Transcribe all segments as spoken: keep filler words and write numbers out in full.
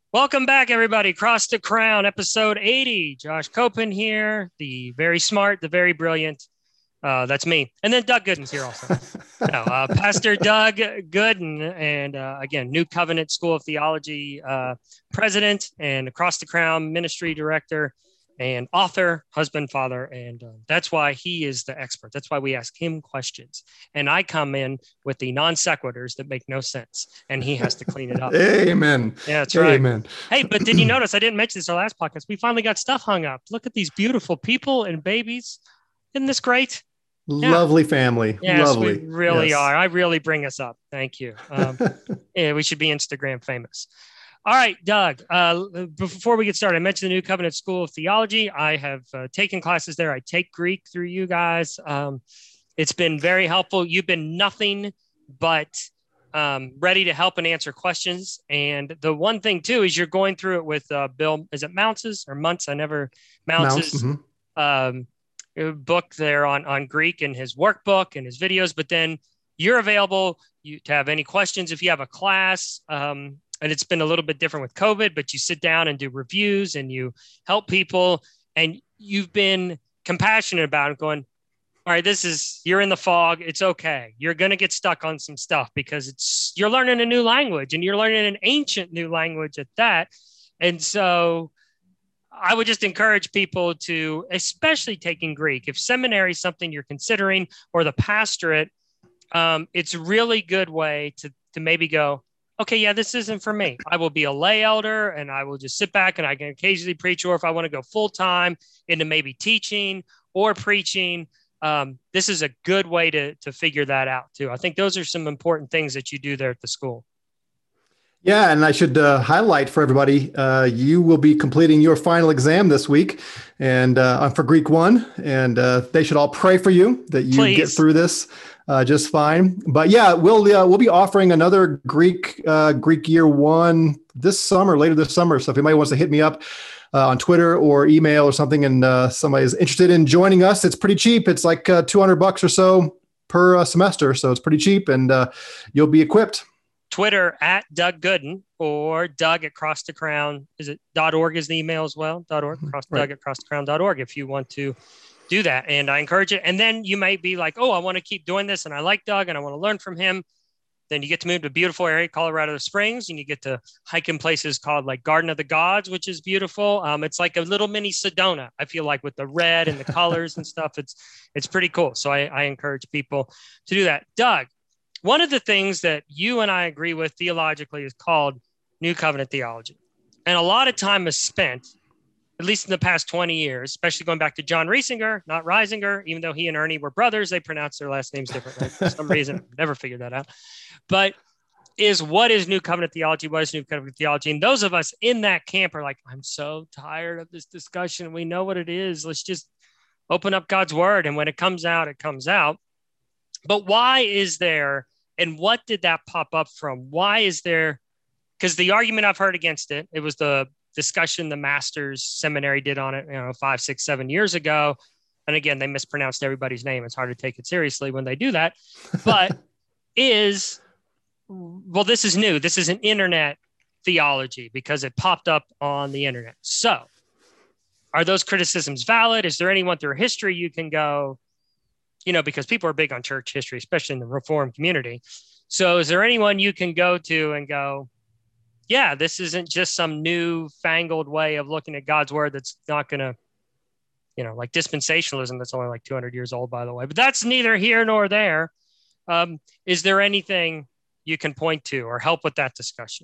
Welcome back, everybody. Cross the Crown, episode eighty. Josh Copen here, the very smart, the very brilliant. Uh, that's me. And then Doug Gooden's here also. No, uh, Pastor Doug Gooden, and uh, again, New Covenant School of Theology uh, president and Across the Crown ministry director and author, husband, father. And uh, that's why he is the expert. That's why we ask him questions. And I come in with the non sequiturs that make no sense, and he has to clean it up. Amen. Yeah, that's right. Amen. Hey, but did you notice, I didn't mention this in our last podcast, we finally got stuff hung up. Look at these beautiful people and babies. Isn't this great? Lovely yeah. family. Yes, Lovely. we really yes. are. I really bring us up. Thank you. Um, yeah, we should be Instagram famous. All right, Doug, uh, before we get started, I mentioned the New Covenant School of Theology. I have uh, taken classes there. I take Greek through you guys. Um, it's been very helpful. You've been nothing but um, ready to help and answer questions. And the one thing, too, is you're going through it with uh, Bill, is it Mounces or Muntz? I never, Mounces. Mounts, mm-hmm. um, book there on, on Greek and his workbook and his videos, but then you're available you, to have any questions. If you have a class, um, and it's been a little bit different with COVID, but you sit down and do reviews and you help people, and you've been compassionate about it, going, all right, this is, you're in the fog. It's okay. You're going to get stuck on some stuff because it's, you're learning a new language and you're learning an ancient new language at that. And so I would just encourage people to, especially taking Greek, if seminary is something you're considering, or the pastorate, um, it's a really good way to, to maybe go, okay, yeah, this isn't for me. I will be a lay elder and I will just sit back and I can occasionally preach, or if I want to go full time into maybe teaching or preaching, um, this is a good way to, to figure that out too. I think those are some important things that you do there at the school. Yeah, and I should uh, highlight for everybody, uh, you will be completing your final exam this week, and uh, for Greek one, and uh, they should all pray for you that you Please. get through this uh, just fine. But yeah, we'll uh, we'll be offering another Greek uh, Greek year one this summer, later this summer. So if anybody wants to hit me up uh, on Twitter or email or something, and uh, somebody is interested in joining us, it's pretty cheap. It's like uh, two hundred bucks or so per uh, semester, so it's pretty cheap, and uh, you'll be equipped. Twitter at Doug Gooden, or Doug at Cross the Crown. Is it .org is the email as well? .org, cross, right. Doug at cross the crown dot org if you want to do that. And I encourage it. And then you might be like, oh, I want to keep doing this and I like Doug and I want to learn from him. Then you get to move to a beautiful area, Colorado Springs, and you get to hike in places called like Garden of the Gods, which is beautiful. Um, it's like a little mini Sedona, I feel like, with the red and the colors and stuff. It's, it's pretty cool. So I, I encourage people to do that. Doug, one of the things that you and I agree with theologically is called New Covenant theology. And a lot of time is spent, at least in the past twenty years, especially going back to John Riesinger, not Reisinger, even though he and Ernie were brothers, they pronounce their last names differently for some reason. Never figured that out. But is what is New Covenant theology? What is New Covenant theology? And those of us in that camp are like, I'm so tired of this discussion. We know what it is. Let's just open up God's word. And when it comes out, it comes out. But why is there, and what did that pop up from? Why is there, because the argument I've heard against it, it was the discussion the Masters Seminary did on it, you know, five, six, seven years ago. And again, they mispronounced everybody's name. It's hard to take it seriously when they do that. But is, well, this is new. This is an internet theology because it popped up on the internet. So are those criticisms valid? Is there anyone through history you can go, you know, because people are big on church history, especially in the Reformed community. So is there anyone you can go to and go, yeah, this isn't just some new fangled way of looking at God's word that's not going to, you know, like dispensationalism that's only like two hundred years old, by the way, but that's neither here nor there. Um, is there anything you can point to or help with that discussion?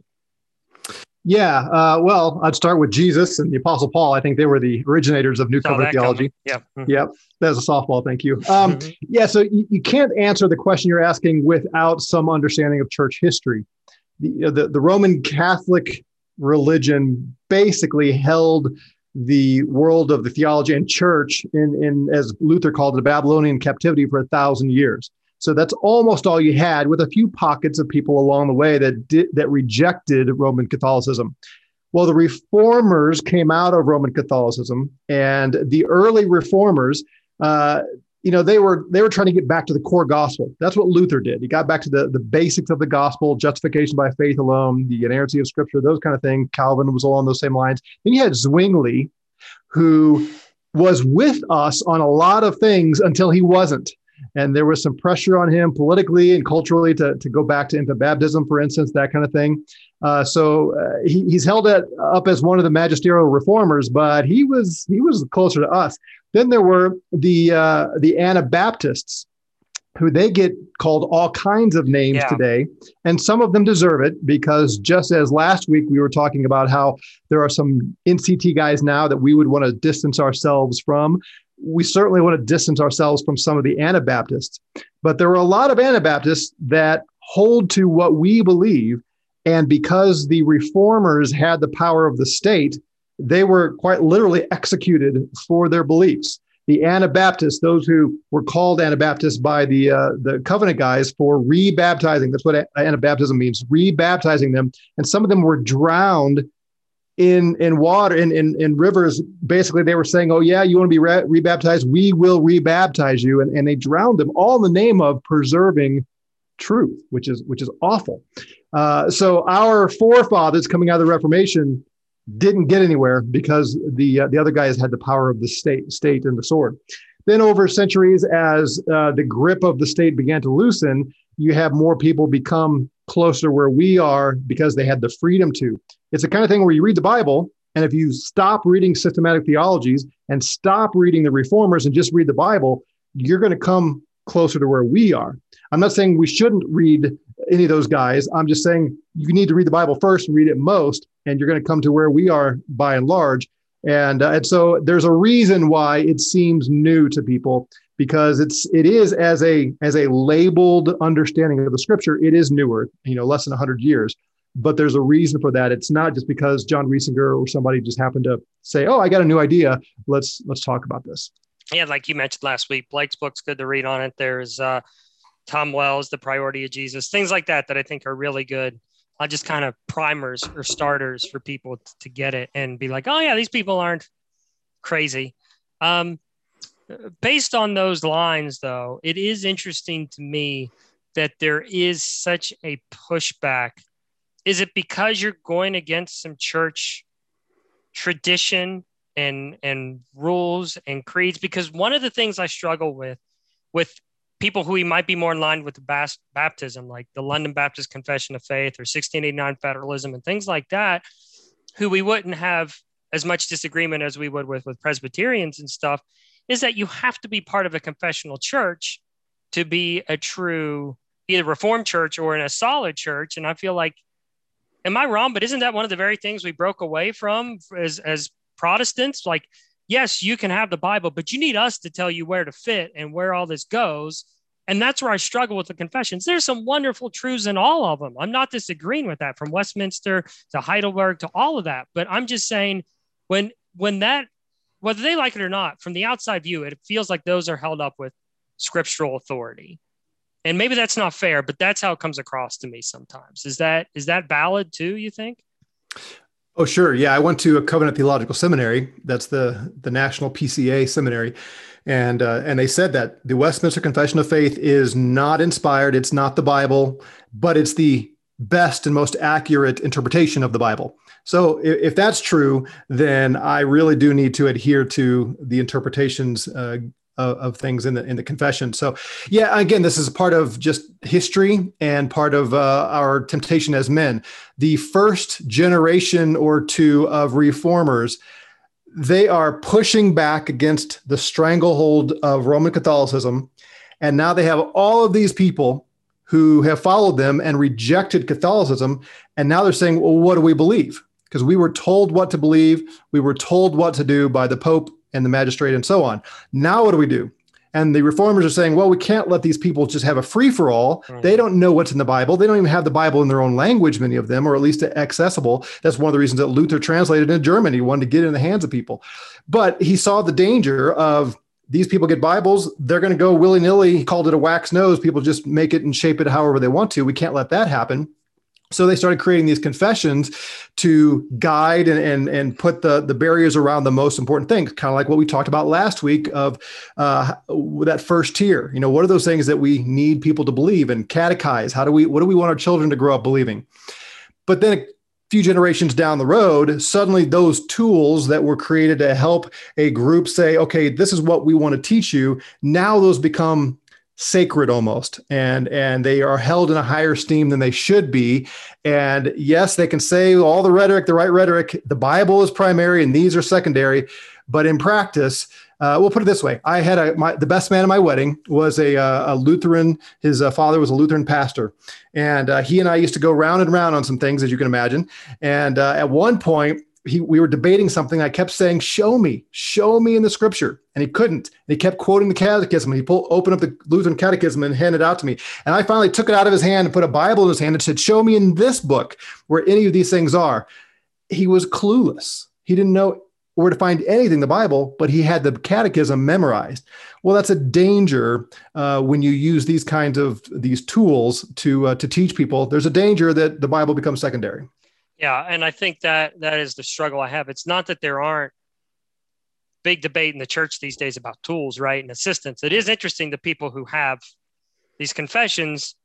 Yeah, uh, well, I'd start with Jesus and the Apostle Paul. I think they were the originators of New Saw Covenant theology. Yeah. Mm-hmm. Yep. That's a softball. Thank you. Um, mm-hmm. Yeah, so you, you can't answer the question you're asking without some understanding of church history. The, the, the Roman Catholic religion basically held the world of the theology and church in, in as Luther called it, a Babylonian captivity for a thousand years. So that's almost all you had, with a few pockets of people along the way that did, that rejected Roman Catholicism. Well, the reformers came out of Roman Catholicism, and the early reformers, uh, you know, they were they were trying to get back to the core gospel. That's what Luther did. He got back to the, the basics of the gospel, justification by faith alone, the inerrancy of Scripture, those kind of things. Calvin was along those same lines. Then you had Zwingli, who was with us on a lot of things until he wasn't. And there was some pressure on him politically and culturally to, to go back to infant baptism, for instance, that kind of thing. Uh, so uh, he, he's held at, up as one of the magisterial reformers, but he was he was closer to us. Then there were the uh, the Anabaptists, who they get called all kinds of names yeah. today. And some of them deserve it, because just as last week we were talking about how there are some N C T guys now that we would want to distance ourselves from, we certainly want to distance ourselves from some of the Anabaptists. But there are a lot of Anabaptists that hold to what we believe. And because the reformers had the power of the state, they were quite literally executed for their beliefs. The Anabaptists, those who were called Anabaptists by the uh, the covenant guys for rebaptizing, that's what Anabaptism means, rebaptizing them. And some of them were drowned in in water, in, in, in rivers. Basically, they were saying, oh, yeah, you want to be re- rebaptized? We will rebaptize you. And, and they drowned them, all in the name of preserving truth, which is which is awful. Uh, so our forefathers coming out of the Reformation didn't get anywhere because the uh, the other guys had the power of the state, state and the sword. Then over centuries, as uh, the grip of the state began to loosen, you have more people become closer where we are because they had the freedom to. It's the kind of thing where you read the Bible, and if you stop reading systematic theologies and stop reading the reformers and just read the Bible, you're going to come closer to where we are. I'm not saying we shouldn't read any of those guys. I'm just saying you need to read the Bible first and read it most, and you're going to come to where we are by and large. And, uh, and so there's a reason why it seems new to people, because it's it is as a as a labeled understanding of the Scripture, it is newer, you know, less than one hundred years. But there's a reason for that. It's not just because John Riesinger or somebody just happened to say, "Oh, I got a new idea. Let's let's talk about this." Yeah, like you mentioned last week, Blake's book's good to read on it. There's uh, Tom Wells, The Priority of Jesus, things like that that I think are really good. Uh, just kind of primers or starters for people t- to get it and be like, oh, yeah, these people aren't crazy. Um, based on those lines, though, it is interesting to me that there is such a pushback. Is it because you're going against some church tradition and and rules and creeds? Because one of the things I struggle with, with people who might be more in line with the bas- baptism, like the London Baptist Confession of Faith or sixteen eighty-nine Federalism and things like that, who we wouldn't have as much disagreement as we would with, with Presbyterians and stuff, is that you have to be part of a confessional church to be a true either Reformed church or in a solid church. And I feel like, am I wrong? But isn't that one of the very things we broke away from as, as Protestants? Like, yes, you can have the Bible, but you need us to tell you where to fit and where all this goes. And that's where I struggle with the confessions. There's some wonderful truths in all of them. I'm not disagreeing with that, from Westminster to Heidelberg to all of that. But I'm just saying, when when that, whether they like it or not, from the outside view, it feels like those are held up with scriptural authority. And maybe that's not fair, but that's how it comes across to me sometimes. Is that is that valid too, you think? Oh, sure. Yeah, I went to a Covenant Theological Seminary. That's the, the national P C A seminary. And uh, and they said that the Westminster Confession of Faith is not inspired. It's not the Bible, but it's the best and most accurate interpretation of the Bible. So if, if that's true, then I really do need to adhere to the interpretations uh, of, of things in the in the confession. So yeah, again, this is part of just history and part of uh, our temptation as men. The first generation or two of reformers, they are pushing back against the stranglehold of Roman Catholicism. And now they have all of these people who have followed them and rejected Catholicism. And now they're saying, well, what do we believe? Because we were told what to believe. We were told what to do by the Pope and the magistrate and so on. Now what do we do? And the reformers are saying, well, we can't let these people just have a free-for-all. Mm-hmm. They don't know what's in the Bible. They don't even have the Bible in their own language, many of them, or at least accessible. That's one of the reasons that Luther translated in German. He wanted to get it in the hands of people. But he saw the danger of these people get Bibles. They're going to go willy-nilly. He called it a wax nose. People just make it and shape it however they want to. We can't let that happen. So they started creating these confessions to guide and, and, and put the, the barriers around the most important things, kind of like what we talked about last week of uh, that first tier. You know, what are those things that we need people to believe and catechize? How do we, what do we want our children to grow up believing? But then a few generations down the road, suddenly those tools that were created to help a group say, okay, this is what we want to teach you. Now those become sacred almost, and and they are held in a higher esteem than they should be. And yes, they can say all the rhetoric, the right rhetoric, the Bible is primary and these are secondary, but in practice, uh, we'll put it this way. I had a, my, the best man at my wedding was a, uh, a Lutheran. His uh, father was a Lutheran pastor, and uh, he and I used to go round and round on some things, as you can imagine. And uh, at one point, He, we were debating something. I kept saying, show me, show me in the scripture. And he couldn't. And he kept quoting the catechism. He pulled, opened up the Lutheran catechism and handed it out to me. And I finally took it out of his hand and put a Bible in his hand and said, show me in this book where any of these things are. He was clueless. He didn't know where to find anything in the Bible, but he had the catechism memorized. Well, that's a danger uh, when you use these kinds of these tools to uh, to teach people. There's a danger that the Bible becomes secondary. Yeah, and I think that that is the struggle I have. It's not that there aren't big debate in the church these days about tools, right, and assistance. It is interesting that people who have these confessions,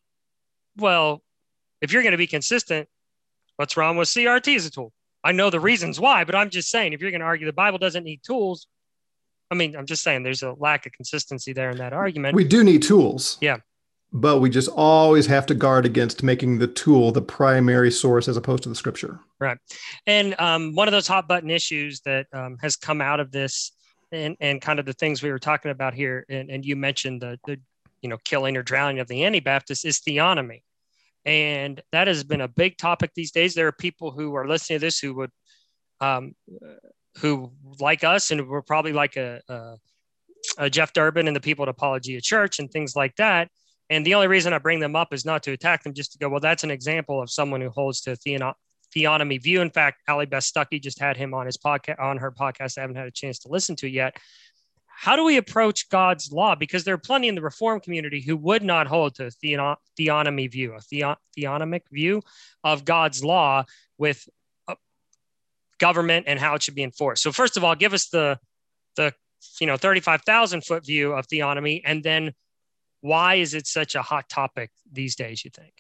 well, if you're going to be consistent, what's wrong with C R T as a tool? I know the reasons why, but I'm just saying, if you're going to argue the Bible doesn't need tools, I mean, I'm just saying there's a lack of consistency there in that argument. We do need tools. Yeah. But we just always have to guard against making the tool the primary source as opposed to the scripture. Right. And um, one of those hot button issues that um, has come out of this and, and kind of the things we were talking about here, and, and you mentioned the, the, you know, killing or drowning of the Anabaptists is theonomy. And that has been a big topic these days. There are people who are listening to this who would, um, who like us, and we're probably like a, a, a Jeff Durbin and the people at Apologia Church and things like that. And the only reason I bring them up is not to attack them, just to go, well, that's an example of someone who holds to a theon- theonomy view. In fact, Allie Beth Stuckey just had him on his podcast, on her podcast. I haven't had a chance to listen to it yet. How do we approach God's law? Because there are plenty in the Reformed community who would not hold to a theon- theonomy view, a theon- theonomic view of God's law with uh, government and how it should be enforced. So first of all, give us the, the you know, thirty-five thousand foot view of theonomy, and then why is it such a hot topic these days, you think?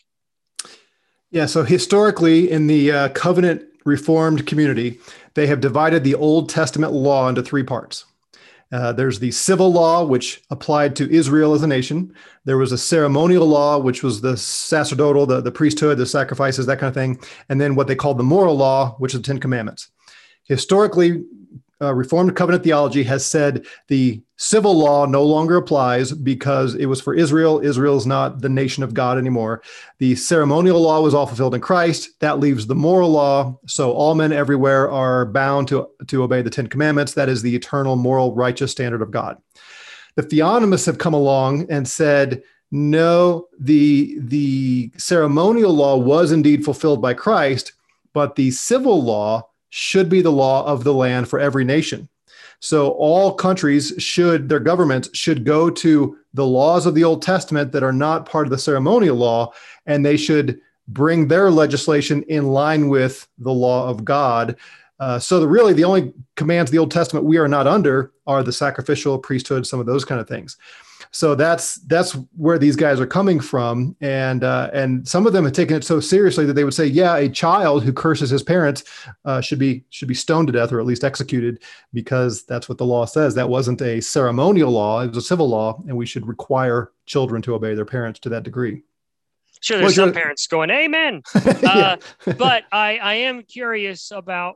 Yeah, so historically in the uh, covenant Reformed community, they have divided the Old Testament law into three parts. Uh, there's the civil law, which applied to Israel as a nation. There was a ceremonial law, which was the sacerdotal, the, the priesthood, the sacrifices, that kind of thing. And then what they called the moral law, which is the Ten Commandments. Historically, Uh, Reformed covenant theology has said the civil law no longer applies because it was for Israel. Israel is not the nation of God anymore. The ceremonial law was all fulfilled in Christ. That leaves the moral law. So all men everywhere are bound to, to obey the Ten Commandments. That is the eternal, moral, righteous standard of God. The theonomists have come along and said, no, the, the ceremonial law was indeed fulfilled by Christ, but the civil law should be the law of the land for every nation. So all countries should, their governments should go to the laws of the Old Testament that are not part of the ceremonial law, and they should bring their legislation in line with the law of God. Uh, so the, really the only commands of the Old Testament we are not under are the sacrificial, priesthood, some of those kind of things. So that's that's where these guys are coming from, and uh, and some of them have taken it so seriously that they would say, yeah, a child who curses his parents uh, should be should be stoned to death or at least executed, because that's what the law says. That wasn't a ceremonial law; it was a civil law, and we should require children to obey their parents to that degree. Sure, there's well, some parents going, "Amen," uh, but I I am curious about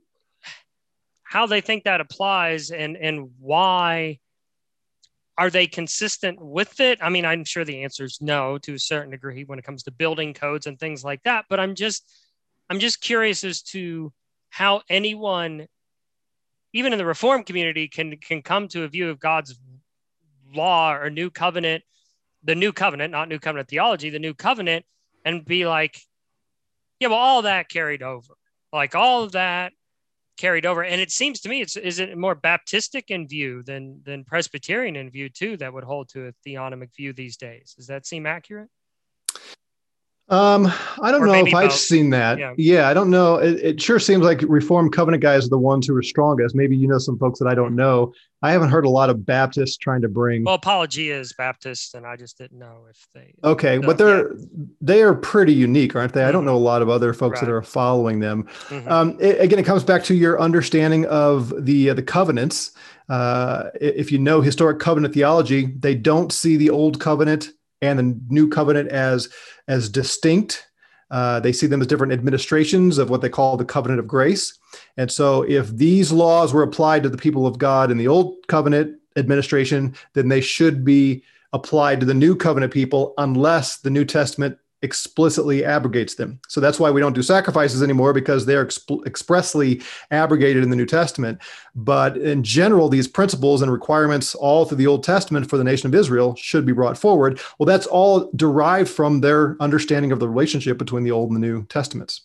how they think that applies, and and why. Are they consistent with it? I mean, I'm sure the answer is no to a certain degree when it comes to building codes and things like that. But I'm just, I'm just curious as to how anyone, even in the Reformed community, can can come to a view of God's law or new covenant, the new covenant, not new covenant theology, the new covenant, and be like, yeah, well, all that carried over, like all of that. carried over. And it seems to me, it's is it more Baptistic in view than than Presbyterian in view too, that would hold to a theonomic view these days? Does that seem accurate? Um, I don't Or know maybe if I've both. seen that. Yeah. Yeah, I don't know. It, it sure seems like Reformed Covenant guys are the ones who are strongest. Maybe you know some folks that I don't know. I haven't heard a lot of Baptists trying to bring. Well, Apologia is Baptist, and I just didn't know if they. Okay, So, but they're yeah. they are pretty unique, aren't they? I don't Mhm. know a lot of other folks that Right. are following them. Mhm. Um, it, again, it comes back to your understanding of the uh, the covenants. Uh, i- if you know historic covenant theology, they don't see the old covenant and the new covenant as as distinct. Uh, they see them as different administrations of what they call the covenant of grace. And so, if these laws were applied to the people of God in the old covenant administration, then they should be applied to the new covenant people unless the New Testament explicitly abrogates them. So that's why we don't do sacrifices anymore, because they're exp- expressly abrogated in the New Testament. But in general, these principles and requirements all through the Old Testament for the nation of Israel should be brought forward. Well, that's all derived from their understanding of the relationship between the Old and the New Testaments.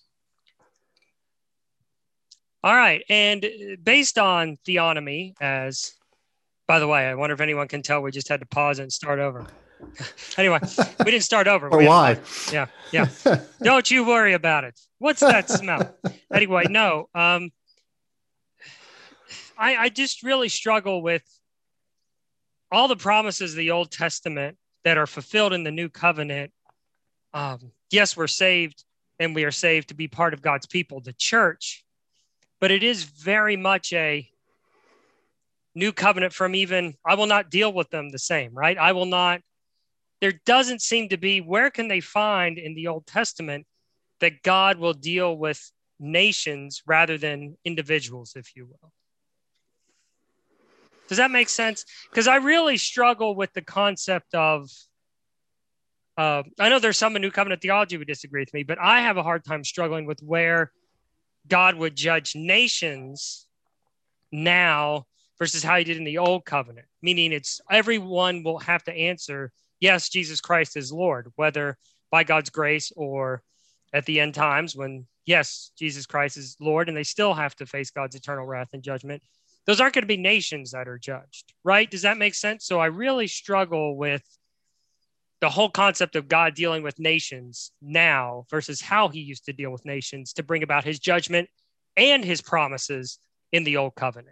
All right. And based on theonomy, as by the way, I wonder if anyone can tell we just had to pause and start over. Anyway, we didn't start over. Or we why? Yeah, yeah. Don't you worry about it. What's that smell? Anyway, no. Um, I, I just really struggle with all the promises of the Old Testament that are fulfilled in the New Covenant. Um, yes, we're saved, and we are saved to be part of God's people, the church. But it is very much a new covenant from even, I will not deal with them the same, right? I will not, there doesn't seem to be, where can they find in the Old Testament that God will deal with nations rather than individuals, if you will? Does that make sense? Because I really struggle with the concept of, uh, I know there's some in New Covenant theology who disagree with me, but I have a hard time struggling with where God would judge nations now versus how he did in the Old Covenant, meaning it's everyone will have to answer, yes, Jesus Christ is Lord, whether by God's grace or at the end times when, yes, Jesus Christ is Lord, and they still have to face God's eternal wrath and judgment. Those aren't going to be nations that are judged, right? Does that make sense? So I really struggle with the whole concept of God dealing with nations now versus how he used to deal with nations to bring about his judgment and his promises in the Old Covenant.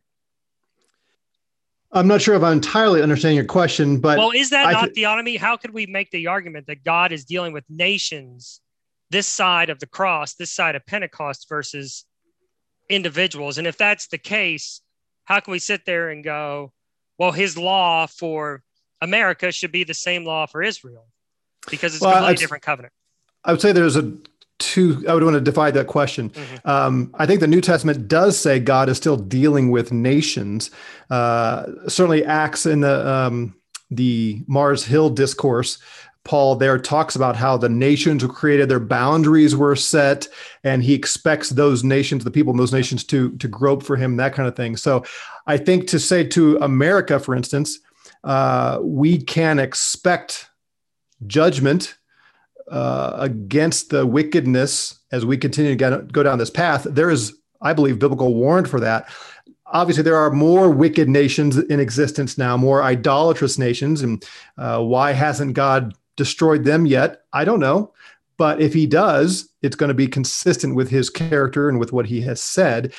I'm not sure if I entirely understand your question, but well, is that I not th- theonomy? How could we make the argument that God is dealing with nations this side of the cross, this side of Pentecost versus individuals? And if that's the case, how can we sit there and go, well, his law for America should be the same law for Israel because it's well, a completely I'd, different covenant? I would say there's a two, I would want to divide that question. Mm-hmm. Um, I think the New Testament does say God is still dealing with nations. Uh, certainly Acts in the, um, the Mars Hill discourse, Paul there talks about how the nations were created, their boundaries were set, and he expects those nations, the people in those nations to, to grope for him, that kind of thing. So I think to say to America, for instance, uh, we can expect judgment uh, against the wickedness as we continue to get, go down this path. There is, I believe, biblical warrant for that. Obviously, there are more wicked nations in existence now, more idolatrous nations. And uh, why hasn't God destroyed them yet? I don't know. But if he does, it's going to be consistent with his character and with what he has said.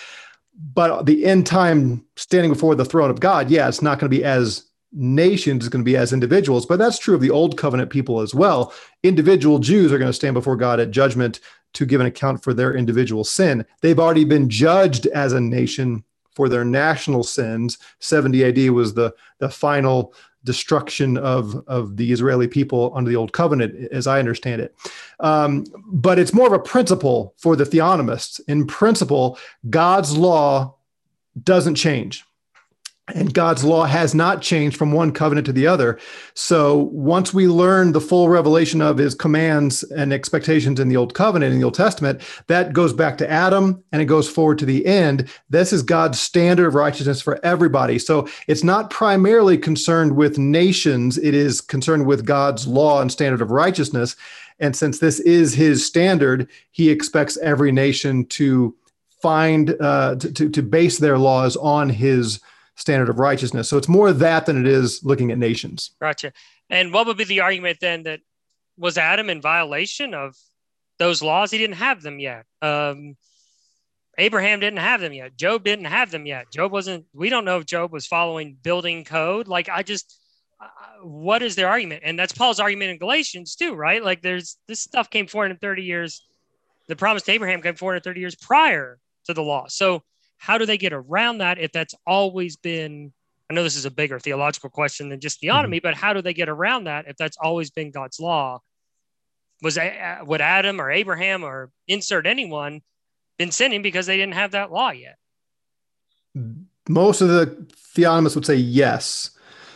But the end time standing before the throne of God, yeah, it's not going to be as nations, it's going to be as individuals. But that's true of the old covenant people as well. Individual Jews are going to stand before God at judgment to give an account for their individual sin. They've already been judged as a nation for their national sins. seventy A D was the, the final destruction of, of the Israeli people under the old covenant, as I understand it. Um, but it's more of a principle for the theonomists. In principle, God's law doesn't change. And God's law has not changed from one covenant to the other. So once we learn the full revelation of his commands and expectations in the Old Covenant, in the Old Testament, that goes back to Adam and it goes forward to the end. This is God's standard of righteousness for everybody. So it's not primarily concerned with nations. It is concerned with God's law and standard of righteousness. And since this is his standard, he expects every nation to find, uh, to, to, to base their laws on his standard of righteousness. So it's more that than it is looking at nations. Gotcha. And what would be the argument then that was Adam in violation of those laws. He didn't have them yet. Um, Abraham didn't have them yet. Job didn't have them yet. Job wasn't, we don't know if Job was following building code. Like, I just, uh, what is their argument? And that's Paul's argument in Galatians too, right? Like, there's, this stuff came four hundred thirty years. The promise to Abraham came four hundred thirty years prior to the law. So how do they get around that if that's always been, I know this is a bigger theological question than just theonomy, mm-hmm. but how do they get around that if that's always been God's law? Was would Adam or Abraham or insert anyone been sinning because they didn't have that law yet? Most of the theonomists would say yes.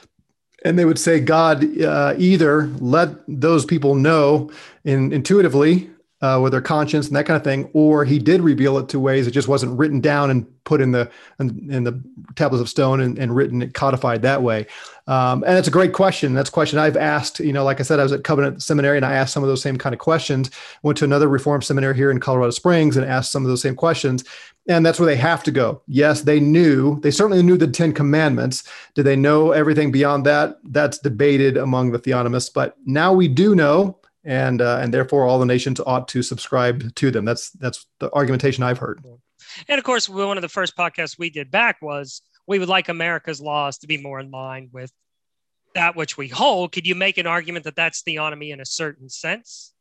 And they would say God uh, either let those people know in, intuitively uh, with their conscience and that kind of thing, or he did reveal it to ways it just wasn't written down and put in the in, in the tablets of stone and, and written and codified that way. Um, and it's a great question. That's a question I've asked. You know, like I said, I was at Covenant Seminary and I asked some of those same kind of questions. Went to another Reformed seminary here in Colorado Springs and asked some of those same questions. And that's where they have to go. Yes, they knew. They certainly knew the Ten Commandments. Did they know everything beyond that? That's debated among the theonomists. But now we do know, and uh, and therefore all the nations ought to subscribe to them. That's that's the argumentation I've heard. And of course, one of the first podcasts we did back was we would like America's laws to be more in line with that which we hold. Could you make an argument that that's theonomy in a certain sense?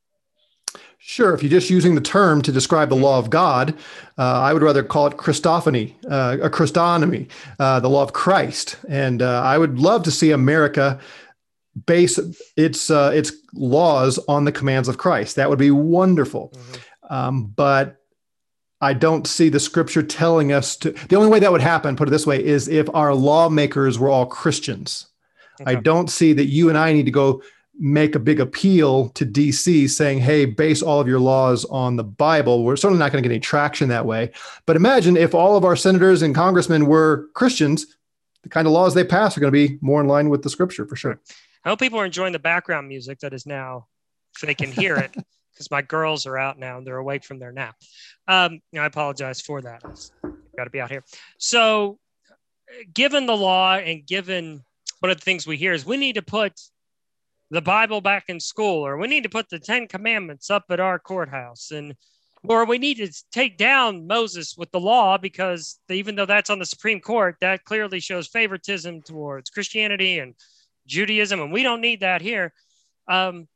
Sure. If you're just using the term to describe the law of God, uh, I would rather call it Christophany, uh, a Christonomy, uh, the law of Christ. And uh, I would love to see America base its uh, its laws on the commands of Christ. That would be wonderful. Mm-hmm. Um, but I don't see the scripture telling us to. The only way that would happen, put it this way, is if our lawmakers were all Christians. Okay. I don't see that you and I need to go make a big appeal to D C saying, hey, base all of your laws on the Bible. We're certainly not going to get any traction that way. But imagine if all of our senators and congressmen were Christians, the kind of laws they pass are going to be more in line with the scripture for sure. I hope people are enjoying the background music that is now, so they can hear it, because my girls are out now and they're awake from their nap. Um, I apologize for that. I've got to be out here. So given the law and given one of the things we hear is we need to put the Bible back in school, or we need to put the Ten Commandments up at our courthouse, and or we need to take down Moses with the law, because even though that's on the Supreme Court, that clearly shows favoritism towards Christianity and Judaism, and we don't need that here. Um,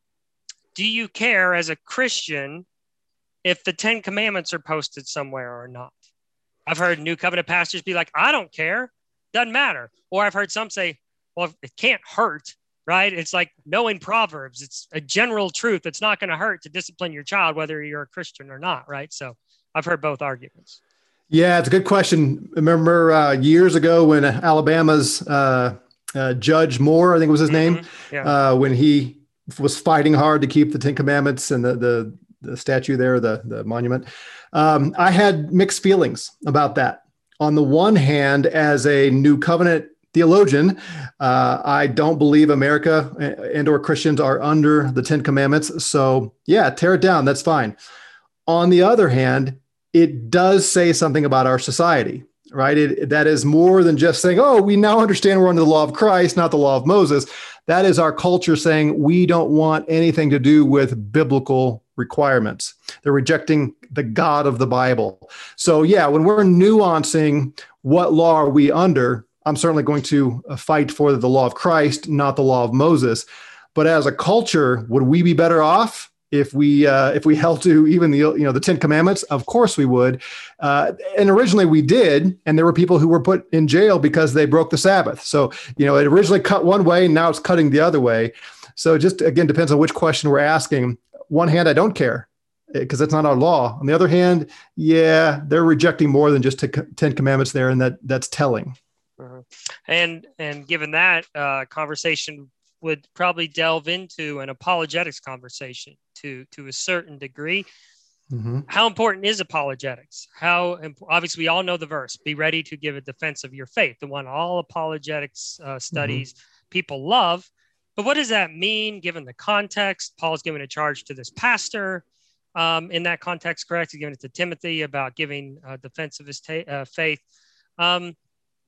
do you care as a Christian if the Ten Commandments are posted somewhere or not? I've heard New Covenant pastors be like, I don't care, doesn't matter. Or I've heard some say, well, it can't hurt. Right? It's like knowing Proverbs. It's a general truth. It's not going to hurt to discipline your child, whether you're a Christian or not. Right? So I've heard both arguments. Yeah, it's a good question. Remember uh, years ago when Alabama's uh, uh, Judge Moore, I think was his mm-hmm. name, yeah. uh, when he was fighting hard to keep the Ten Commandments and the the, the statue there, the, the monument. Um, I had mixed feelings about that. On the one hand, as a New Covenant theologian, uh, I don't believe America and or Christians are under the Ten Commandments. So yeah, tear it down. That's fine. On the other hand, it does say something about our society, right? It, that is more than just saying, oh, we now understand we're under the law of Christ, not the law of Moses. That is our culture saying we don't want anything to do with biblical requirements. They're rejecting the God of the Bible. So yeah, when we're nuancing what law are we under, I'm certainly going to fight for the law of Christ, not the law of Moses. But as a culture, would we be better off if we uh, if we held to even the you know the Ten Commandments? Of course we would. Uh, and originally we did, and there were people who were put in jail because they broke the Sabbath. So you know it originally cut one way, now it's cutting the other way. So it just again depends on which question we're asking. One hand, I don't care, because that's not our law. On the other hand, yeah, they're rejecting more than just Ten Commandments there, and that that's telling. Uh-huh. And and given that uh, conversation would probably delve into an apologetics conversation to to a certain degree. Mm-hmm. How important is apologetics? How imp- obviously we all know the verse: "Be ready to give a defense of your faith," the one all apologetics uh, studies mm-hmm. people love. But what does that mean given the context? Paul's giving a charge to this pastor. Um, in that context, correct? He's giving it to Timothy about giving a defense of his ta- uh, faith. Um,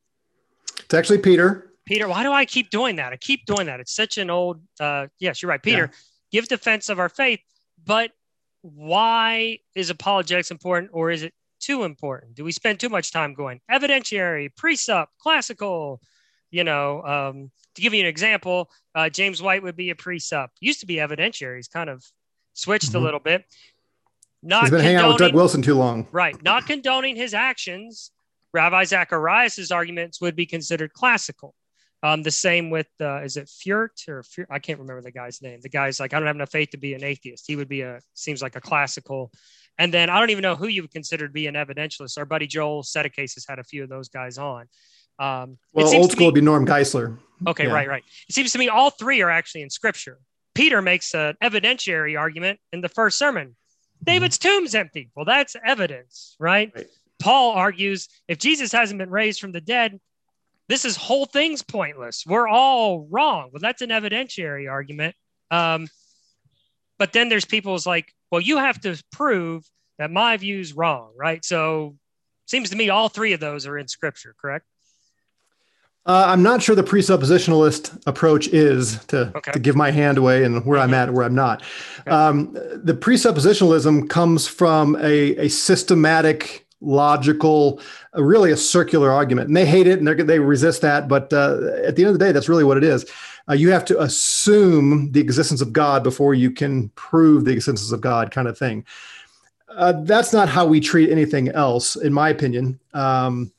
It's actually Peter. Peter, why do I keep doing that? I keep doing that. It's such an old, uh, yes, you're right. Peter, yeah. Give defense of our faith. But why is apologetics important, or is it too important? Do we spend too much time going evidentiary, precept, classical? You know, um, to give you an example, uh, James White would be a precept. Used to be evidentiary. He's kind of switched mm-hmm. a little bit. Not He's been hanging out with Doug Wilson too long. Right. Not condoning his actions. Rabbi Zacharias' arguments would be considered classical. Um, the same with, uh, is it Furt or Furt? I can't remember the guy's name. The guy's like, I don't have enough faith to be an atheist. He would be a, seems like a classical. And then I don't even know who you would consider to be an evidentialist. Our buddy Joel Sedecases had a few of those guys on. Um, well, old school me, would be Norm Geisler. Okay, yeah. right, right. It seems to me all three are actually in Scripture. Peter makes an evidentiary argument in the first sermon. David's mm-hmm. tomb's empty. Well, that's evidence, right? right? Paul argues if Jesus hasn't been raised from the dead, this is whole thing's pointless. We're all wrong. Well, that's an evidentiary argument. Um, but then there's people's like, well, you have to prove that my view's wrong, right? So seems to me all three of those are in Scripture, correct? Uh, I'm not sure the presuppositionalist approach is to, okay. to give my hand away and where mm-hmm. I'm at and where I'm not. Okay. Um, the presuppositionalism comes from a, a systematic, logical, uh, really a circular argument. And they hate it and they resist that. But uh, at the end of the day, that's really what it is. Uh, you have to assume the existence of God before you can prove the existence of God, kind of thing. Uh, that's not how we treat anything else, in my opinion. Um,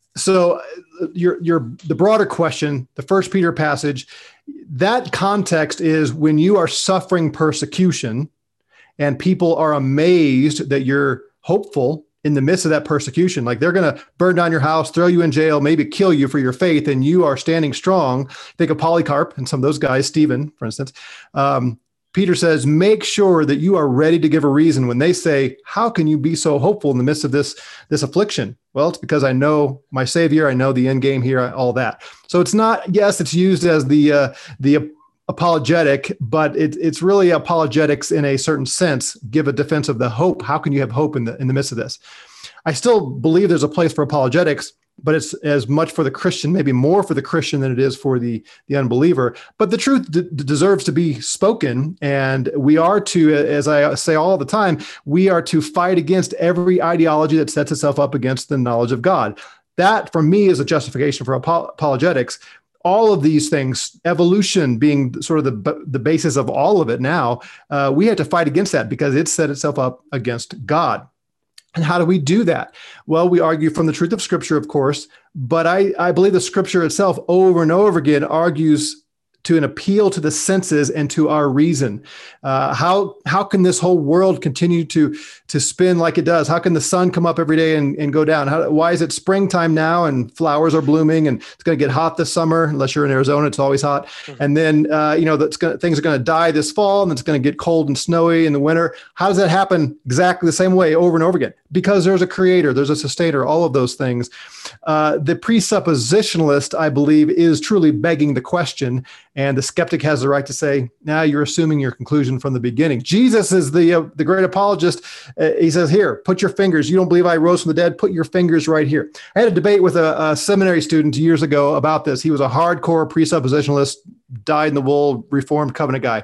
So your your the broader question, the First Peter passage, that context is when you are suffering persecution and people are amazed that you're hopeful in the midst of that persecution. Like they're going to burn down your house, throw you in jail, maybe kill you for your faith, and you are standing strong. Think of Polycarp and some of those guys, Stephen, for instance. Um, Peter says, make sure that you are ready to give a reason when they say, how can you be so hopeful in the midst of this, this affliction? Well, it's because I know my Savior. I know the end game here, all that. So it's not, yes, it's used as the, uh, the apologetic, but it, it's really apologetics in a certain sense, give a defense of the hope. How can you have hope in the, in the midst of this? I still believe there's a place for apologetics, but it's as much for the Christian, maybe more for the Christian than it is for the, the unbeliever. But the truth d- deserves to be spoken. And we are to, as I say all the time, we are to fight against every ideology that sets itself up against the knowledge of God. That, for me, is a justification for apo- apologetics. All of these things, evolution being sort of the, the basis of all of it now, uh, we had to fight against that because it set itself up against God. And how do we do that? Well, we argue from the truth of Scripture, of course, but I, I believe the Scripture itself over and over again argues to an appeal to the senses and to our reason. Uh, how how can this whole world continue to, to spin like it does? How can the sun come up every day and, and go down? How, why is it springtime now and flowers are blooming and it's going to get hot this summer? Unless you're in Arizona, it's always hot. Mm-hmm. And then, uh, you know, that's gonna, things are going to die this fall and it's going to get cold and snowy in the winter. How does that happen exactly the same way over and over again? Because there's a creator, there's a sustainer, all of those things. Uh, the presuppositionalist, I believe, is truly begging the question. And the skeptic has the right to say, now you're assuming your conclusion from the beginning. Jesus is the uh, the great apologist. Uh, he says, here, put your fingers. You don't believe I rose from the dead? Put your fingers right here. I had a debate with a, a seminary student years ago about this. He was a hardcore presuppositionalist, dyed in the wool, Reformed Covenant guy.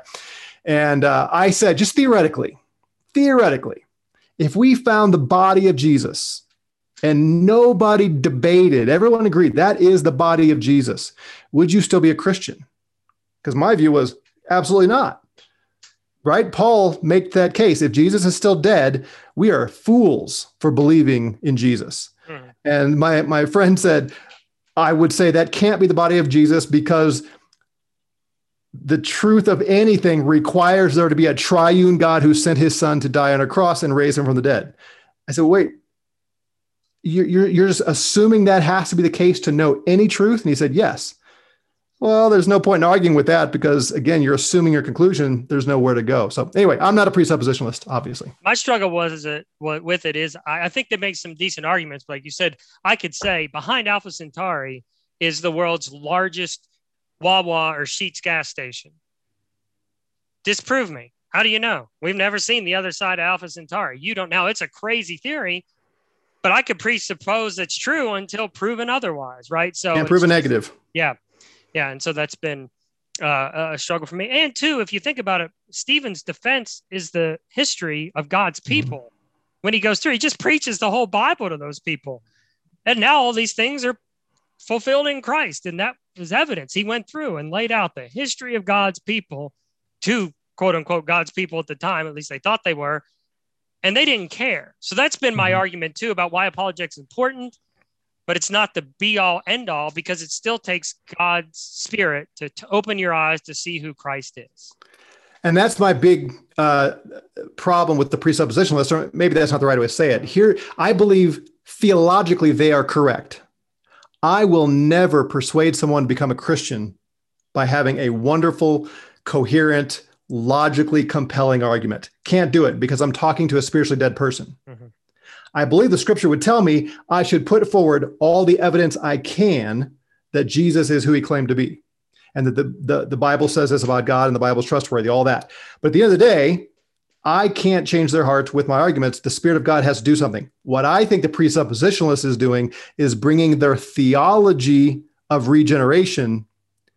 And uh, I said, just theoretically, theoretically, if we found the body of Jesus and nobody debated, everyone agreed that is the body of Jesus, would you still be a Christian? Because my view was absolutely not. Right? Paul made that case. If Jesus is still dead, we are fools for believing in Jesus. Mm. And my, my friend said, I would say that can't be the body of Jesus because the truth of anything requires there to be a triune God who sent his son to die on a cross and raise him from the dead. I said, wait, you're, you're, you're just assuming that has to be the case to know any truth? And he said, yes. Well, there's no point in arguing with that because, again, you're assuming your conclusion. There's nowhere to go. So anyway, I'm not a presuppositionalist, obviously. My struggle was is it, with it is I, I think they make some decent arguments. But like you said, I could say behind Alpha Centauri is the world's largest Wawa or Sheetz gas station. Disprove me. How do you know? We've never seen the other side of Alpha Centauri. You don't know. It's a crazy theory, but I could presuppose it's true until proven otherwise, right? So and proven negative. Yeah. Yeah, and so that's been uh, a struggle for me. And two, if you think about it, Stephen's defense is the history of God's people. Mm-hmm. When he goes through, he just preaches the whole Bible to those people. And now all these things are fulfilled in Christ. And that was evidence. He went through and laid out the history of God's people to quote unquote God's people at the time, at least they thought they were, and they didn't care. So that's been my mm-hmm. argument too about why apologetics is important, but it's not the be all end all, because it still takes God's spirit to, to open your eyes to see who Christ is. And that's my big uh, problem with the presuppositionalists, or maybe that's not the right way to say it. Here, I believe theologically they are correct. I will never persuade someone to become a Christian by having a wonderful, coherent, logically compelling argument. Can't do it because I'm talking to a spiritually dead person. Mm-hmm. I believe the scripture would tell me I should put forward all the evidence I can that Jesus is who he claimed to be. And that the, the, the Bible says this about God and the Bible is trustworthy, all that. But at the end of the day, I can't change their hearts with my arguments. The Spirit of God has to do something. What I think the presuppositionalist is doing is bringing their theology of regeneration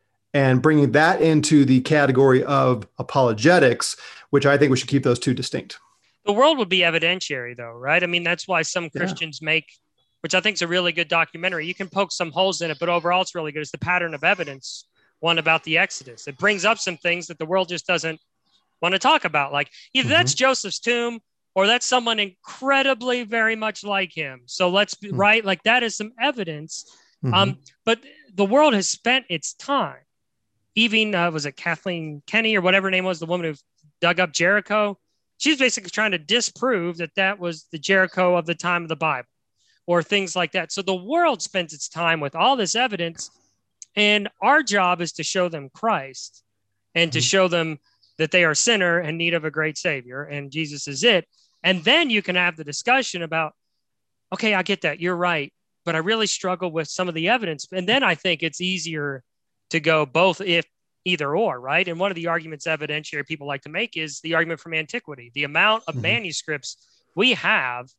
and bringing that into the category of apologetics, which I think we should keep those two distinct. The world would be evidentiary, though, right? I mean, that's why some Christians yeah. make, which I think is a really good documentary. You can poke some holes in it, but overall it's really good. It's The Pattern of Evidence, one about the Exodus. It brings up some things that the world just doesn't want to talk about. Like either mm-hmm. that's Joseph's tomb or that's someone incredibly very much like him. So let's be mm-hmm. right. Like that is some evidence. Mm-hmm. Um, but the world has spent its time. Even uh, was it Kathleen Kenny or whatever her name was, the woman who dug up Jericho? She's basically trying to disprove that that was the Jericho of the time of the Bible or things like that. So the world spends its time with all this evidence. And our job is to show them Christ and to show them that they are a sinner in need of a great savior, and Jesus is it. And then you can have the discussion about, okay, I get that. You're right. But I really struggle with some of the evidence. And then I think it's easier to go both if either or, right? And one of the arguments evidentiary people like to make is the argument from antiquity. The amount of mm-hmm. manuscripts we have,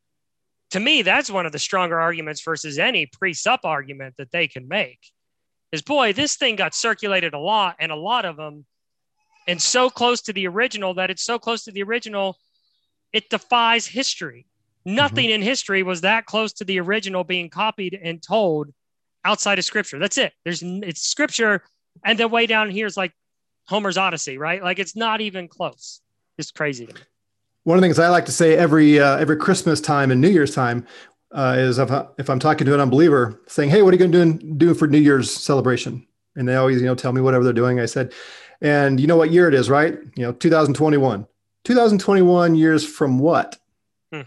to me, that's one of the stronger arguments versus any pre-sup argument that they can make. Is, boy, this thing got circulated a lot, and a lot of them, and so close to the original that it's so close to the original, it defies history. Nothing mm-hmm. in history was that close to the original being copied and told outside of Scripture. That's it. There's it's Scripture, and then way down here is like Homer's Odyssey, right? Like it's not even close. It's crazy to me. One of the things I like to say every uh, every Christmas time and New Year's time uh, is if, I, if I'm talking to an unbeliever, saying, "Hey, what are you going to do, do for New Year's celebration?" And they always, you know, tell me whatever they're doing. I said, "And you know what year it is, right? You know, two thousand twenty-one. two thousand twenty-one years from what?" Hmm.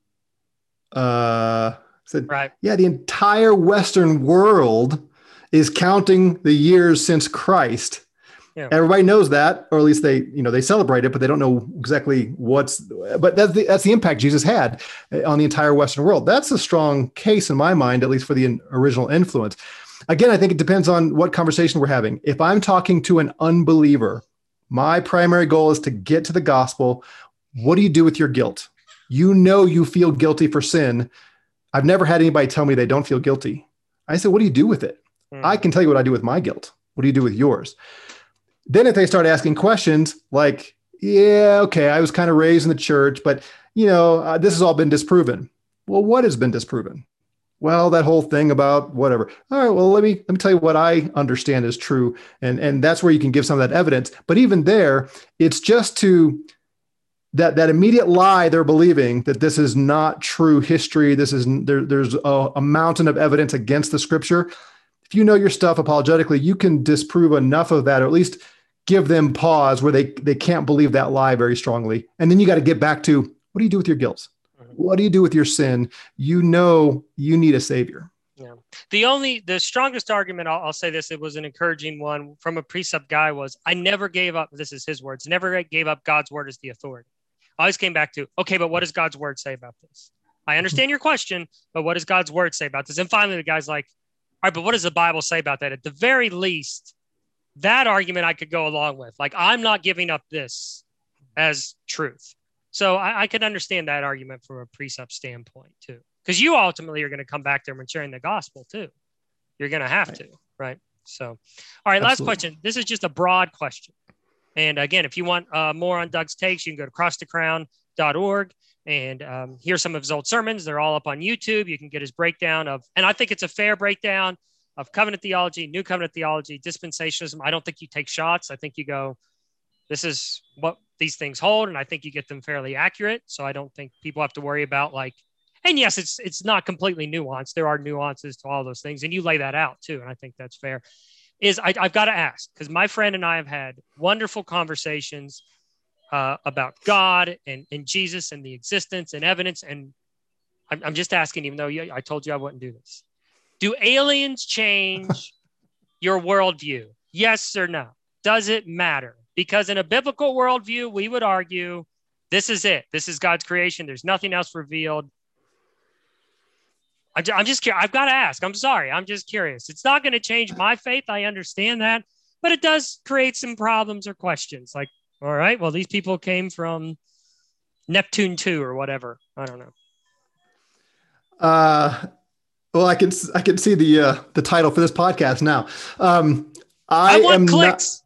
Uh, I said, right. Yeah, the entire Western world is counting the years since Christ. Yeah. Everybody knows that, or at least they, you know, they celebrate it, but they don't know exactly what's, but that's the, that's the impact Jesus had on the entire Western world. That's a strong case in my mind, at least for the original influence. Again, I think it depends on what conversation we're having. If I'm talking to an unbeliever, my primary goal is to get to the gospel. What do you do with your guilt? You know, you feel guilty for sin. I've never had anybody tell me they don't feel guilty. I said, what do you do with it? Mm. I can tell you what I do with my guilt. What do you do with yours? Then if they start asking questions like, yeah, okay, I was kind of raised in the church, but you know, uh, this has all been disproven. Well, what has been disproven? Well, that whole thing about whatever. All right, well, let me let me tell you what I understand is true. And, and that's where you can give some of that evidence. But even there, it's just to that, that immediate lie they're believing that this is not true history. This is there, there's a, a mountain of evidence against the scripture. If you know your stuff apologetically, you can disprove enough of that, or at least give them pause where they, they can't believe that lie very strongly. And then you got to get back to, what do you do with your guilt? What do you do with your sin? You know, you need a savior. Yeah. The only, the strongest argument, I'll, I'll say this, it was an encouraging one from a precept guy was, I never gave up, this is his words, never gave up God's word as the authority. I always came back to, okay, but what does God's word say about this? I understand your question, but what does God's word say about this? And finally, the guy's like, all right, but what does the Bible say about that? At the very least, that argument I could go along with. Like, I'm not giving up this as truth. So I, I could understand that argument from a precept standpoint too, because you ultimately are going to come back there when sharing the gospel too. You're going to have to, right? So, all right, Absolutely. last question. This is just a broad question. And again, if you want uh, more on Doug's takes, you can go to cross the crown dot org and um, hear some of his old sermons. They're all up on YouTube. You can get his breakdown of, and I think it's a fair breakdown of covenant theology, new covenant theology, dispensationalism. I don't think you take shots. I think you go, this is what these things hold. And I think you get them fairly accurate. So I don't think people have to worry about like, and yes, it's it's not completely nuanced. There are nuances to all those things. And you lay that out too. And I think that's fair. Is I, I've got to ask, because my friend and I have had wonderful conversations uh, about God and, and Jesus and the existence and evidence. And I'm, I'm just asking, even though you, I told you I wouldn't do this. Do aliens change your worldview? Yes or no? Does it matter? Because in a biblical worldview, we would argue, this is it. This is God's creation. There's nothing else revealed. I'm just, I'm just curious. I've got to ask. I'm sorry. I'm just curious. It's not going to change my faith. I understand that. But it does create some problems or questions. Like, all right, well, these people came from Neptune two or whatever. I don't know. Uh, well, I can I can see the uh, the title for this podcast now. Um, I, I want am clicks.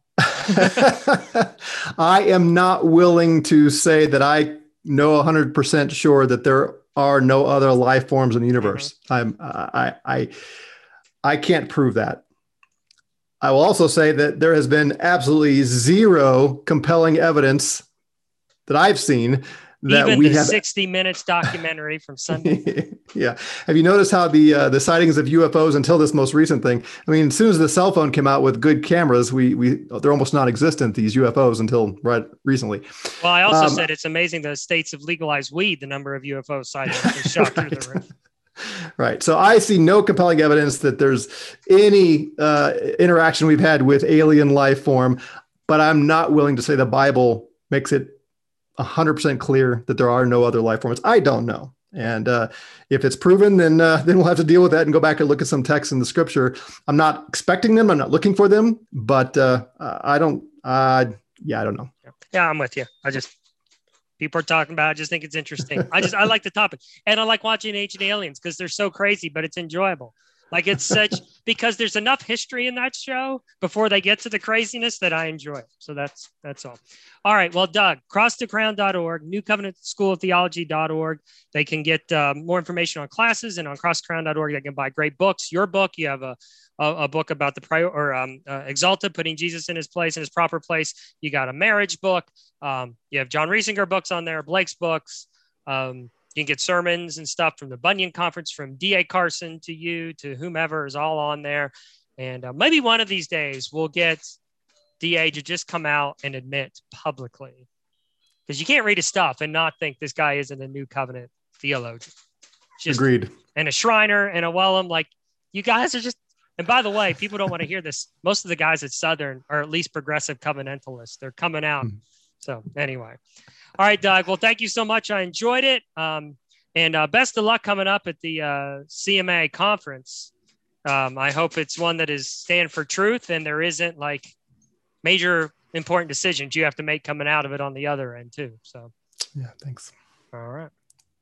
Not, I am not willing to say that I know one hundred percent sure that there are no other life forms in the universe. Mm-hmm. I'm I I I can't prove that. I will also say that there has been absolutely zero compelling evidence that I've seen that Even we the have sixty minutes documentary from Sunday. Yeah. Have you noticed how the uh, the sightings of U F Os until this most recent thing? I mean, as soon as the cell phone came out with good cameras, we we they're almost non-existent, these U F Os, until right recently. Well, I also um, said it's amazing the states have legalized weed. The number of U F O sightings has shot right. through the roof. Right. So I see no compelling evidence that there's any uh, interaction we've had with alien life form, but I'm not willing to say the Bible makes it one hundred percent clear that there are no other life forms. I don't know. And uh, if it's proven, then uh, then we'll have to deal with that and go back and look at some texts in the scripture. I'm not expecting them. I'm not looking for them. But uh, I don't, uh, yeah, I don't know. Yeah, I'm with you. I just, people are talking about it. I just think it's interesting. I just, I like the topic. And I like watching Ancient Aliens because they're so crazy, but it's enjoyable. Like it's such, because there's enough history in that show before they get to the craziness that I enjoy it. So that's, that's all. All right. Well, Doug, cross the crown dot org, New Covenant School of Theology dot org. They can get uh, more information on classes, and on cross the crown dot org, they can buy great books. Your book, you have a, a, a book about the prior or um, uh, Exalted, putting Jesus in his place, in his proper place. You got a marriage book. Um, you have John Riesinger books on there, Blake's books. Um, You can get sermons and stuff from the Bunyan Conference, from D A Carson to you, to whomever is all on there. And uh, maybe one of these days we'll get D A to just come out and admit publicly, because you can't read his stuff and not think this guy isn't a New Covenant theologian. Just, Agreed. And a Shriner and a Wellum. Like, you guys are just, and by the way, people don't want to hear this. Most of the guys at Southern are at least progressive covenantalists. They're coming out. Mm. So anyway. All right, Doug. Well, thank you so much. I enjoyed it. Um, and uh, best of luck coming up at the uh, C M A conference. Um, I hope it's one that is stand for truth, and there isn't like major important decisions you have to make coming out of it on the other end too. So, yeah, thanks. All right.